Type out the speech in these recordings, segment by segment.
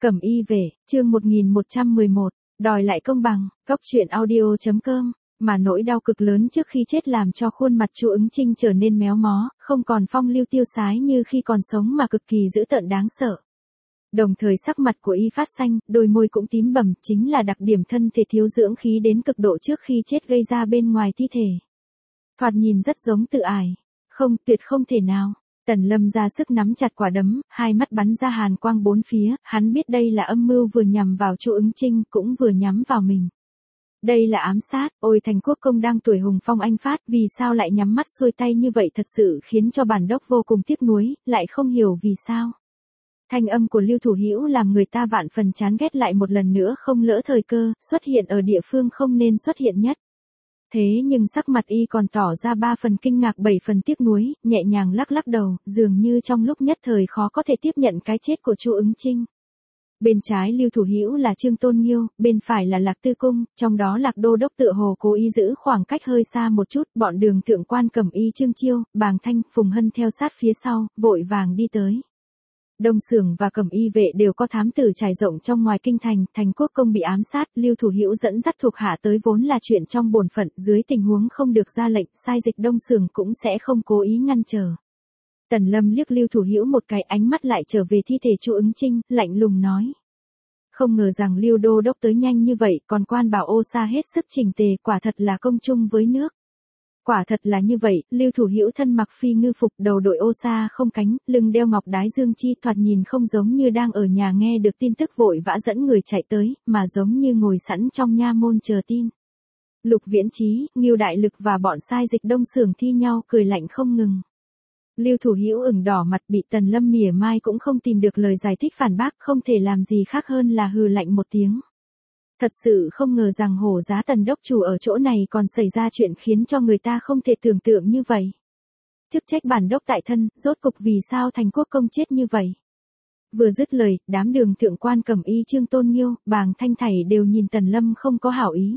Cẩm y về, chương 1111, đòi lại công bằng, Cóc truyện audio.com, mà nỗi đau cực lớn trước khi chết làm cho khuôn mặt Chu Ứng Trinh trở nên méo mó, không còn phong lưu tiêu sái như khi còn sống mà cực kỳ dữ tợn đáng sợ. Đồng thời sắc mặt của y phát xanh, đôi môi cũng tím bầm, chính là đặc điểm thân thể thiếu dưỡng khí đến cực độ trước khi chết gây ra bên ngoài thi thể. Thoạt nhìn rất giống tự ải. Không, tuyệt không thể nào. Tần Lâm ra sức nắm chặt quả đấm, hai mắt bắn ra hàn quang bốn phía, hắn biết đây là âm mưu vừa nhằm vào Chu Ứng Trinh cũng vừa nhắm vào mình. Đây là ám sát, ôi Thành Quốc công đang tuổi hùng phong anh phát, vì sao lại nhắm mắt xuôi tay như vậy thật sự khiến cho bản đốc vô cùng tiếc nuối, lại không hiểu vì sao. Thanh âm của Lưu Thủ Hữu làm người ta vạn phần chán ghét lại một lần nữa không lỡ thời cơ, xuất hiện ở địa phương không nên xuất hiện nhất. Thế nhưng sắc mặt y còn tỏ ra 3 phần kinh ngạc 7 phần tiếc nuối, nhẹ nhàng lắc lắc đầu, dường như trong lúc nhất thời khó có thể tiếp nhận cái chết của Chu Ứng Trinh. Bên trái Lưu Thủ Hữu là Trương Tôn Nghiêu, bên phải là Lạc Tư Cung, trong đó Lạc Đô Đốc tựa hồ cố ý giữ khoảng cách hơi xa một chút, bọn Đường thượng quan Cẩm y Trương Chiêu, Bàng Thanh, Phùng Hân theo sát phía sau, vội vàng đi tới. Đông Xưởng và Cẩm y vệ đều có thám tử trải rộng trong ngoài kinh thành, Thành Quốc công bị ám sát, Lưu Thủ Hữu dẫn dắt thuộc hạ tới vốn là chuyện trong bổn phận, dưới tình huống không được ra lệnh, sai dịch Đông Xưởng cũng sẽ không cố ý ngăn trở. Tần Lâm liếc Lưu Thủ Hữu một cái, ánh mắt lại trở về thi thể Chu Ứng Trinh, lạnh lùng nói: "Không ngờ rằng Lưu đô đốc tới nhanh như vậy, còn quan bảo ô sa hết sức chỉnh tề, quả thật là công chung với nước." Quả thật là như vậy, Lưu Thủ Hữu thân mặc phi ngư phục, đầu đội ô sa không cánh, lưng đeo ngọc đái dương chi, thoạt nhìn không giống như đang ở nhà nghe được tin tức vội vã dẫn người chạy tới, mà giống như ngồi sẵn trong nha môn chờ tin. Lục Viễn Chí, Ngưu Đại Lực và bọn sai dịch Đông Xưởng thi nhau cười lạnh không ngừng. Lưu Thủ Hữu ửng đỏ mặt, bị Tần Lâm mỉa mai cũng không tìm được lời giải thích phản bác, không thể làm gì khác hơn là hừ lạnh một tiếng. Thật sự không ngờ rằng Hổ Giá Tần đốc chủ ở chỗ này còn xảy ra chuyện khiến cho người ta không thể tưởng tượng như vậy. Chức trách bản đốc tại thân, rốt cục vì sao Thành Quốc công chết như vậy. Vừa dứt lời, đám Đường thượng quan Cẩm y Trương Tôn Nghiêu, Bàng Thanh thảy đều nhìn Tần Lâm không có hảo ý.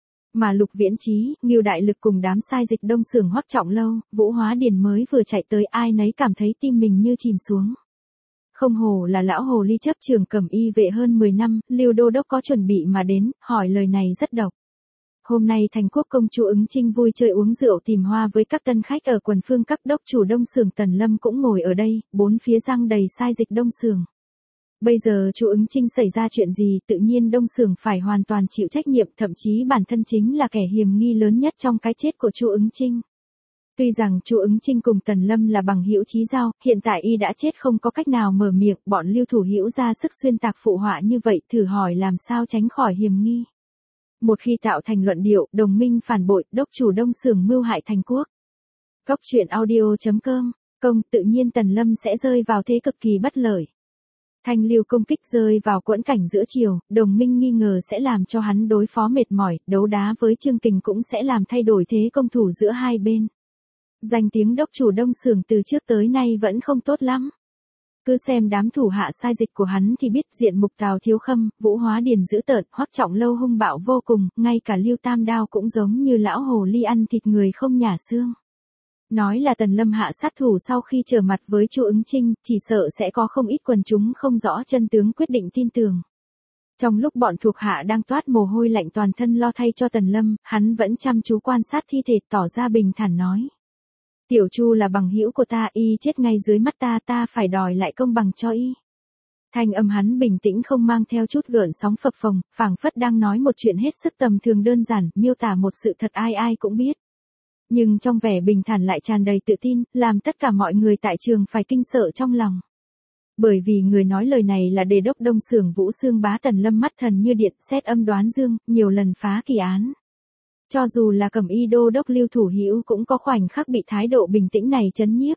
Mà Lục Viễn Chí, Ngưu Đại Lực cùng đám sai dịch Đông Xưởng Hoắc Trọng Lâu, Vũ Hóa Điền mới vừa chạy tới, ai nấy cảm thấy tim mình như chìm xuống. Không hổ là lão hồ ly chấp trường Cẩm y vệ hơn 10 năm, Lưu đô đốc có chuẩn bị mà đến, hỏi lời này rất độc. Hôm nay Thành Quốc công Chu Ứng Trinh vui chơi uống rượu tìm hoa với các tân khách ở quần phương các đốc chủ Đông Xưởng Tần Lâm cũng ngồi ở đây, bốn phía răng đầy sai dịch Đông Xưởng. Bây giờ Chu Ứng Trinh xảy ra chuyện gì, tự nhiên Đông Xưởng phải hoàn toàn chịu trách nhiệm, thậm chí bản thân chính là kẻ hiềm nghi lớn nhất trong cái chết của Chu Ứng Trinh. Tuy rằng Chu Ứng Trinh cùng Tần Lâm là bằng hữu chí giao, hiện tại y đã chết không có cách nào mở miệng, bọn Lưu Thủ Hữu ra sức xuyên tạc phụ họa như vậy, thử hỏi làm sao tránh khỏi hiềm nghi. Một khi tạo thành luận điệu, đồng minh phản bội, đốc chủ Đông Xưởng mưu hại Thành Quốc. Cóc truyện audio.com, công, tự nhiên Tần Lâm sẽ rơi vào thế cực kỳ bất lợi. Thanh Lưu công kích rơi vào quẫn cảnh giữa chiều, đồng minh nghi ngờ sẽ làm cho hắn đối phó mệt mỏi, đấu đá với Trương Kình cũng sẽ làm thay đổi thế công thủ giữa hai bên. Danh tiếng đốc chủ Đông Xưởng từ trước tới nay vẫn không tốt lắm. Cứ xem đám thủ hạ sai dịch của hắn thì biết diện mục Tào Thiếu Khâm, Vũ Hóa Điền dữ tợn, Hoắc Trọng Lâu hung bạo vô cùng, ngay cả Lưu Tam Đao cũng giống như lão hồ ly ăn thịt người không nhả xương. Nói là Tần Lâm hạ sát thủ sau khi trở mặt với Chu Ứng Trinh, chỉ sợ sẽ có không ít quần chúng không rõ chân tướng quyết định tin tưởng. Trong lúc bọn thuộc hạ đang toát mồ hôi lạnh toàn thân lo thay cho Tần Lâm, hắn vẫn chăm chú quan sát thi thể, tỏ ra bình thản nói: "Tiểu Chu là bằng hữu của ta, y chết ngay dưới mắt ta, ta phải đòi lại công bằng cho y." Thanh âm hắn bình tĩnh không mang theo chút gợn sóng phập phồng, phảng phất đang nói một chuyện hết sức tầm thường đơn giản, miêu tả một sự thật ai ai cũng biết. Nhưng trong vẻ bình thản lại tràn đầy tự tin, làm tất cả mọi người tại trường phải kinh sợ trong lòng. Bởi vì người nói lời này là Đề đốc Đông Xưởng Vũ Xương Bá Tần Lâm, mắt thần như điện, xét âm đoán dương, nhiều lần phá kỳ án. Cho dù là Cẩm y đô đốc Lưu Thủ Hữu cũng có khoảnh khắc bị thái độ bình tĩnh này chấn nhiếp.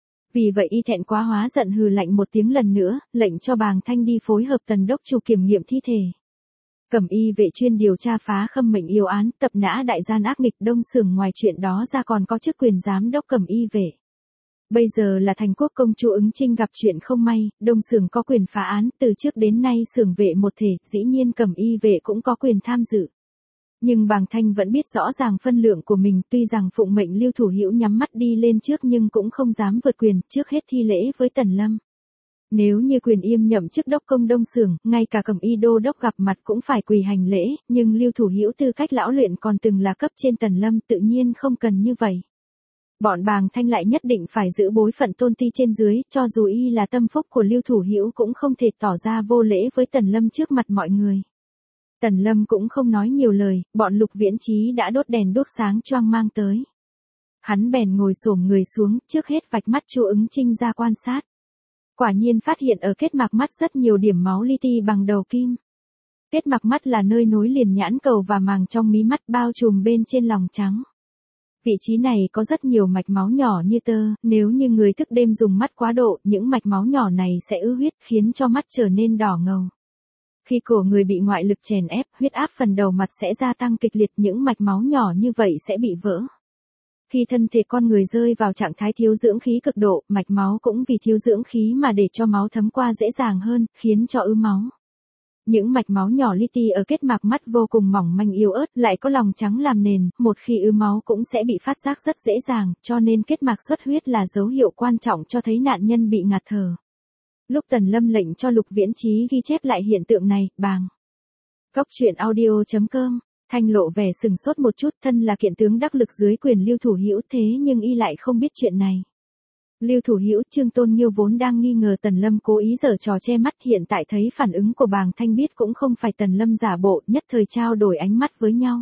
Vì vậy y thẹn quá hóa giận hừ lạnh một tiếng lần nữa, lệnh cho Bàng Thanh đi phối hợp Tần đốc chủ kiểm nghiệm thi thể. Cẩm y vệ chuyên điều tra phá khâm mệnh yêu án, tập nã đại gian ác nghịch Đông Xưởng, ngoài chuyện đó ra còn có chức quyền giám đốc Cẩm y vệ. Bây giờ là Thành Quốc công Chu Ứng Trinh gặp chuyện không may, Đông Xưởng có quyền phá án, từ trước đến nay xưởng vệ một thể, dĩ nhiên Cẩm y vệ cũng có quyền tham dự. Nhưng Bàng Thanh vẫn biết rõ ràng phân lượng của mình, tuy rằng phụng mệnh Lưu Thủ Hữu nhắm mắt đi lên trước nhưng cũng không dám vượt quyền, trước hết thi lễ với Tần Lâm. Nếu như Quyền Yêm nhậm chức đốc công Đông Xưởng, ngay cả Cẩm Y đô đốc gặp mặt cũng phải quỳ hành lễ, nhưng Lưu Thủ Hữu tư cách lão luyện còn từng là cấp trên Tần Lâm, tự nhiên không cần như vậy. Bọn Bàng Thanh lại nhất định phải giữ bối phận tôn ti trên dưới, cho dù y là tâm phúc của Lưu Thủ Hữu cũng không thể tỏ ra vô lễ với Tần Lâm trước mặt mọi người. Tần Lâm cũng không nói nhiều lời, bọn Lục Viễn Chí đã đốt đèn đuốc sáng choang mang tới. Hắn bèn ngồi xổm người xuống, trước hết vạch mắt Chu Ứng Trinh ra quan sát. Quả nhiên phát hiện ở kết mạc mắt rất nhiều điểm máu li ti bằng đầu kim. Kết mạc mắt là nơi nối liền nhãn cầu và màng trong mí mắt bao trùm bên trên lòng trắng. Vị trí này có rất nhiều mạch máu nhỏ như tơ, nếu như người thức đêm dùng mắt quá độ, những mạch máu nhỏ này sẽ ứ huyết khiến cho mắt trở nên đỏ ngầu. Khi cổ người bị ngoại lực chèn ép, huyết áp phần đầu mặt sẽ gia tăng kịch liệt, những mạch máu nhỏ như vậy sẽ bị vỡ. Khi thân thể con người rơi vào trạng thái thiếu dưỡng khí cực độ, mạch máu cũng vì thiếu dưỡng khí mà để cho máu thấm qua dễ dàng hơn, khiến cho ứ máu. Những mạch máu nhỏ li ti ở kết mạc mắt vô cùng mỏng manh yếu ớt, lại có lòng trắng làm nền, một khi ứ máu cũng sẽ bị phát giác rất dễ dàng, cho nên kết mạc xuất huyết là dấu hiệu quan trọng cho thấy nạn nhân bị ngạt thở. Lúc Tần Lâm lệnh cho Lục Viễn Chí ghi chép lại hiện tượng này, bàng. Cóc truyện audio.com, Thanh lộ vẻ sừng sốt một chút, thân là kiện tướng đắc lực dưới quyền Lưu Thủ Hữu thế nhưng y lại không biết chuyện này. Lưu Thủ Hữu, Trương Tôn Nghiêu vốn đang nghi ngờ Tần Lâm cố ý giở trò che mắt, hiện tại thấy phản ứng của Bàng Thanh biết cũng không phải Tần Lâm giả bộ, nhất thời trao đổi ánh mắt với nhau.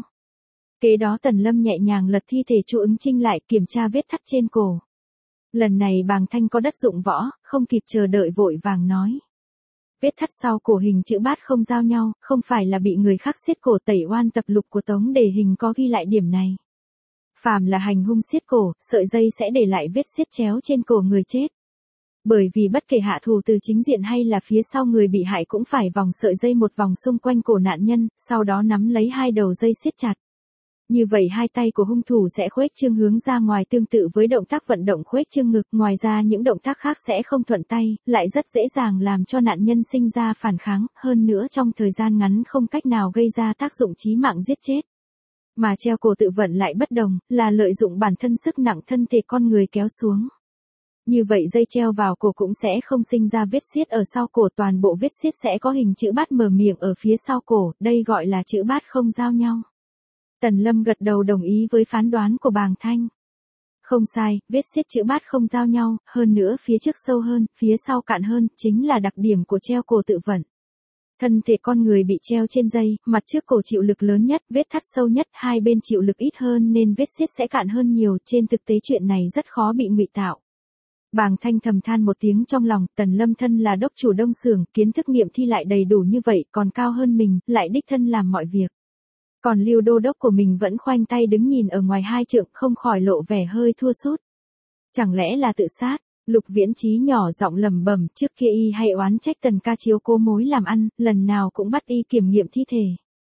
Kế đó Tần Lâm nhẹ nhàng lật thi thể Chu Ứng Trinh lại, kiểm tra vết thắt trên cổ. Lần này Bàng Thanh có đất dụng võ, không kịp chờ đợi vội vàng nói. Vết thắt sau cổ hình chữ bát không giao nhau, không phải là bị người khác xiết cổ. Tẩy oan tập lục của Tống Đề Hình có ghi lại điểm này. Phàm là hành hung xiết cổ, sợi dây sẽ để lại vết xiết chéo trên cổ người chết. Bởi vì bất kể hạ thủ từ chính diện hay là phía sau người bị hại cũng phải vòng sợi dây một vòng xung quanh cổ nạn nhân, sau đó nắm lấy hai đầu dây siết chặt. Như vậy hai tay của hung thủ sẽ khuếch trương hướng ra ngoài tương tự với động tác vận động khuếch trương ngực, ngoài ra những động tác khác sẽ không thuận tay, lại rất dễ dàng làm cho nạn nhân sinh ra phản kháng, hơn nữa trong thời gian ngắn không cách nào gây ra tác dụng chí mạng giết chết. Mà treo cổ tự vận lại bất đồng, là lợi dụng bản thân sức nặng thân thể con người kéo xuống. Như vậy dây treo vào cổ cũng sẽ không sinh ra vết xiết ở sau cổ, toàn bộ vết xiết sẽ có hình chữ bát mở miệng ở phía sau cổ, đây gọi là chữ bát không giao nhau. Tần Lâm gật đầu đồng ý với phán đoán của Bàng Thanh. Không sai, vết xiết chữ bát không giao nhau, hơn nữa phía trước sâu hơn, phía sau cạn hơn, chính là đặc điểm của treo cổ tự vận. Thân thể con người bị treo trên dây, mặt trước cổ chịu lực lớn nhất, vết thắt sâu nhất, hai bên chịu lực ít hơn nên vết xiết sẽ cạn hơn nhiều, trên thực tế chuyện này rất khó bị ngụy tạo. Bàng Thanh thầm than một tiếng trong lòng, Tần Lâm thân là đốc chủ Đông Xưởng, kiến thức nghiệm thi lại đầy đủ như vậy, còn cao hơn mình, lại đích thân làm mọi việc. Còn Lưu đô đốc của mình vẫn khoanh tay đứng nhìn ở ngoài hai trượng, không khỏi lộ vẻ hơi thua sút. Chẳng lẽ là tự sát? Lục Viễn Chí nhỏ giọng lẩm bẩm, trước kia y hay oán trách Tần ca chiếu cố mối làm ăn, lần nào cũng bắt y kiểm nghiệm thi thể.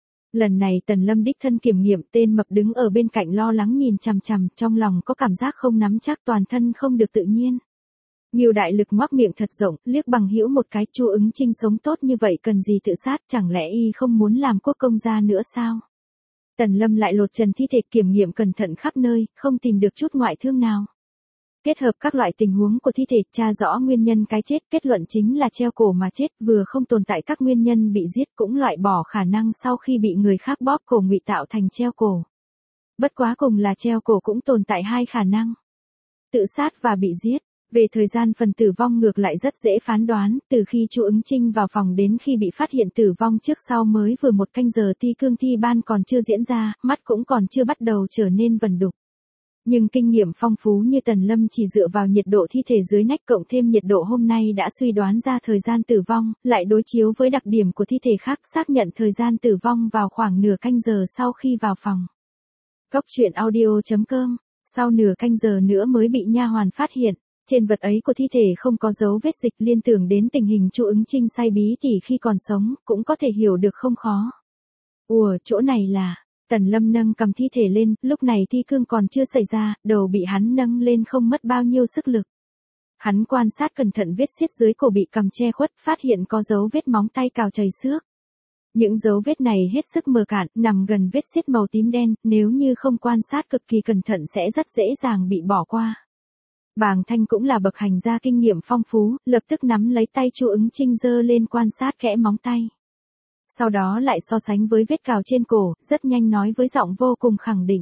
Lần này Tần Lâm đích thân kiểm nghiệm, tên mập đứng ở bên cạnh lo lắng nhìn chằm chằm, trong lòng có cảm giác không nắm chắc, toàn thân không được tự nhiên. Ngưu đại lực ngoác miệng thật rộng, liếc bằng hữu một cái, Chu Ứng Trinh sống tốt như vậy cần gì tự sát, chẳng lẽ y không muốn làm quốc công gia nữa sao? Tần Lâm lại lột trần thi thể, kiểm nghiệm cẩn thận khắp nơi, không tìm được chút ngoại thương nào. Kết hợp các loại tình huống của thi thể, tra rõ nguyên nhân cái chết, kết luận chính là treo cổ mà chết, vừa không tồn tại các nguyên nhân bị giết, cũng loại bỏ khả năng sau khi bị người khác bóp cổ ngụy tạo thành treo cổ. Bất quá cùng là treo cổ cũng tồn tại hai khả năng: tự sát và bị giết. Về thời gian phần tử vong ngược lại rất dễ phán đoán, từ khi Chu Ứng Trinh vào phòng đến khi bị phát hiện tử vong trước sau mới vừa 1 canh giờ, ti cương thi ban còn chưa diễn ra, mắt cũng còn chưa bắt đầu trở nên vẩn đục. Nhưng kinh nghiệm phong phú như Tần Lâm chỉ dựa vào nhiệt độ thi thể dưới nách cộng thêm nhiệt độ hôm nay đã suy đoán ra thời gian tử vong, lại đối chiếu với đặc điểm của thi thể khác xác nhận thời gian tử vong vào khoảng nửa canh giờ sau khi vào phòng. Cóc truyện audio.com, sau nửa canh giờ nữa mới bị nha hoàn phát hiện. Trên vật ấy của thi thể không có dấu vết dịch, liên tưởng đến tình hình Chu Ứng Trinh say bí tỉ khi còn sống, cũng có thể hiểu được không khó. Chỗ này là... Tần Lâm nâng cầm thi thể lên, lúc này thi cương còn chưa xảy ra, đầu bị hắn nâng lên không mất bao nhiêu sức lực. Hắn quan sát cẩn thận vết xiết dưới cổ bị cầm che khuất, phát hiện có dấu vết móng tay cào chảy xước. Những dấu vết này hết sức mờ cạn, nằm gần vết xiết màu tím đen, nếu như không quan sát cực kỳ cẩn thận sẽ rất dễ dàng bị bỏ qua. Bàng Thanh cũng là bậc hành gia kinh nghiệm phong phú, lập tức nắm lấy tay Chu Ứng Trinh giơ lên quan sát kẽ móng tay. Sau đó lại so sánh với vết cào trên cổ, rất nhanh nói với giọng vô cùng khẳng định.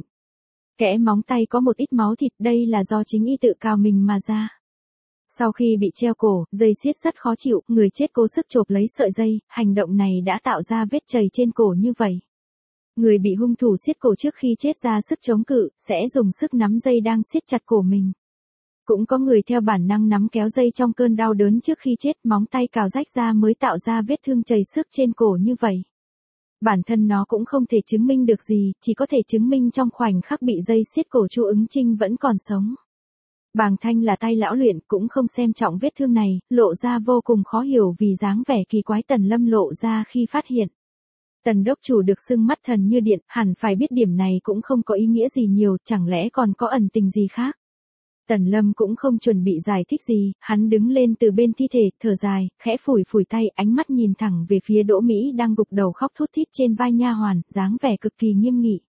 Kẽ móng tay có một ít máu thịt, đây là do chính y tự cào mình mà ra. Sau khi bị treo cổ, dây siết rất khó chịu, người chết cố sức chộp lấy sợi dây, hành động này đã tạo ra vết chày trên cổ như vậy. Người bị hung thủ siết cổ trước khi chết ra sức chống cự, sẽ dùng sức nắm dây đang siết chặt cổ mình. Cũng có người theo bản năng nắm kéo dây trong cơn đau đớn trước khi chết, móng tay cào rách ra mới tạo ra vết thương chảy xước trên cổ như vậy. Bản thân nó cũng không thể chứng minh được gì, chỉ có thể chứng minh trong khoảnh khắc bị dây siết cổ Chu Ứng Trinh vẫn còn sống. Bàng Thanh là tay lão luyện, cũng không xem trọng vết thương này, lộ ra vô cùng khó hiểu vì dáng vẻ kỳ quái Tần Lâm lộ ra khi phát hiện. Tần đốc chủ được xưng mắt thần như điện, hẳn phải biết điểm này cũng không có ý nghĩa gì nhiều, chẳng lẽ còn có ẩn tình gì khác. Tần Lâm cũng không chuẩn bị giải thích gì, hắn đứng lên từ bên thi thể, thở dài, khẽ phủi phủi tay, ánh mắt nhìn thẳng về phía Đỗ Mỹ đang gục đầu khóc thút thít trên vai nha hoàn, dáng vẻ cực kỳ nghiêm nghị.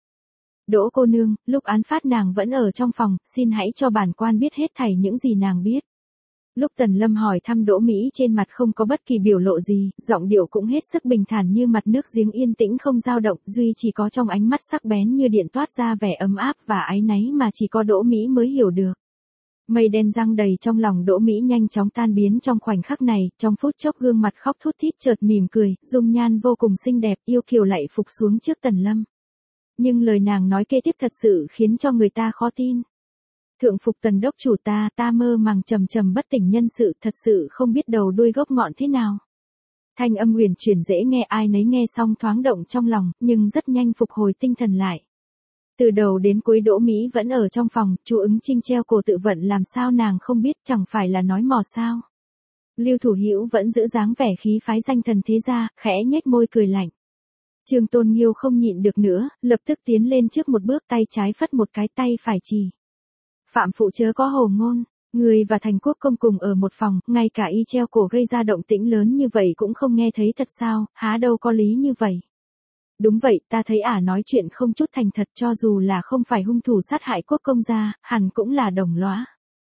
Đỗ cô nương, lúc án phát nàng vẫn ở trong phòng, xin hãy cho bản quan biết hết thảy những gì nàng biết. Lúc Tần Lâm hỏi thăm Đỗ Mỹ trên mặt không có bất kỳ biểu lộ gì, giọng điệu cũng hết sức bình thản như mặt nước giếng yên tĩnh không dao động, duy chỉ có trong ánh mắt sắc bén như điện toát ra vẻ ấm áp và áy náy mà chỉ có Đỗ Mỹ mới hiểu được. Mây đen giăng đầy trong lòng Đỗ Mỹ nhanh chóng tan biến trong khoảnh khắc này, trong phút chốc gương mặt khóc thút thít chợt mỉm cười, dung nhan vô cùng xinh đẹp, yêu kiều lạy phục xuống trước Tần Lâm. Nhưng lời nàng nói kế tiếp thật sự khiến cho người ta khó tin. Thượng phục Tần đốc chủ ta mơ màng trầm trầm bất tỉnh nhân sự, thật sự không biết đầu đuôi gốc ngọn thế nào. Thanh âm huyền chuyển dễ nghe, ai nấy nghe xong thoáng động trong lòng, nhưng rất nhanh phục hồi tinh thần lại. Từ đầu đến cuối Đỗ Mỹ vẫn ở trong phòng, Chu Ứng Trinh treo cổ tự vận làm sao nàng không biết, chẳng phải là nói mò sao. Lưu Thủ Hữu vẫn giữ dáng vẻ khí phái danh thần thế gia, khẽ nhếch môi cười lạnh. Trương Tôn Nghiêu không nhịn được nữa, lập tức tiến lên trước một bước, tay trái phất một cái, tay phải chỉ. Phạm phụ chớ có hồ ngôn, người và Thành Quốc công cùng ở một phòng, ngay cả y treo cổ gây ra động tĩnh lớn như vậy cũng không nghe thấy thật sao, há đâu có lý như vậy. Đúng vậy, ta thấy ả nói chuyện không chút thành thật, cho dù là không phải hung thủ sát hại Quốc công gia, hẳn cũng là đồng lõa.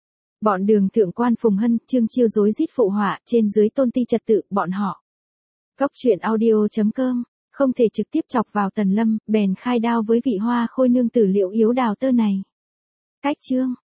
Bọn Đường thượng quan Phùng Hân, Trương Chiêu rối rít phụ họa, trên dưới tôn ti trật tự, bọn họ. Cóc truyện audio.com, không thể trực tiếp chọc vào Tần Lâm, bèn khai đao với vị Hoa Khôi nương tử Liệu Yếu Đào Tơ này. Cách chương